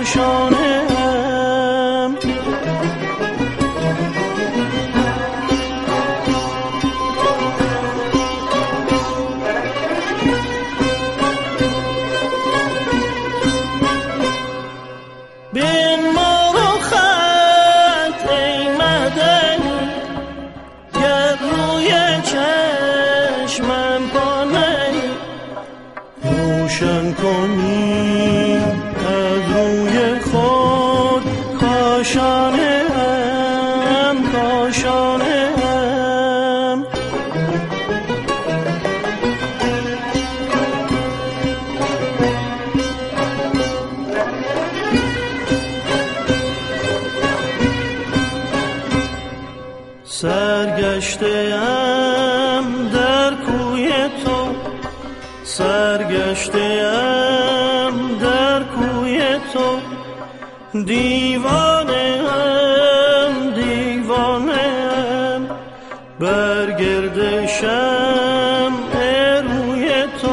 کاشانم. بین ما رو خط ای مدنی، گر روی چشمم کنی، روشن کنی از روی خود کاشانم، کاشانم. سرگشته‌ام در کوی تو، سرگشته‌ام در کوی تو، دیوانه‌ام، دیوانه‌ام، بر گردشم روی تو،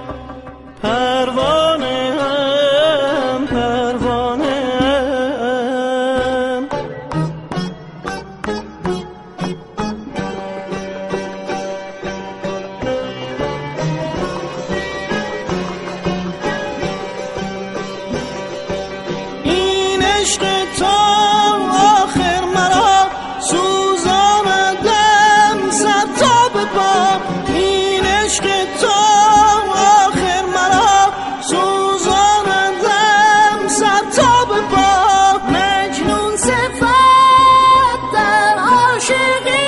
پروانه‌ام، پروانه‌ام. عشق تو آخر مرا سوزاندم سر تا به پا، این عشق تو آخر مرا سوزاندم سر تا به پا. مجنون صفت در عاشقی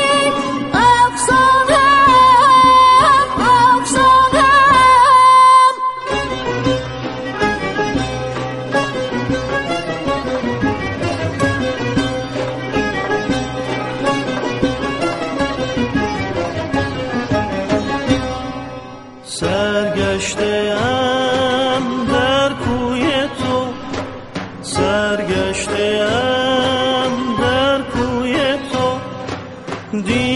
افسانم، افسانم. سرگشته‌ام در کوی تو، سرگشته‌ام در کوی تو،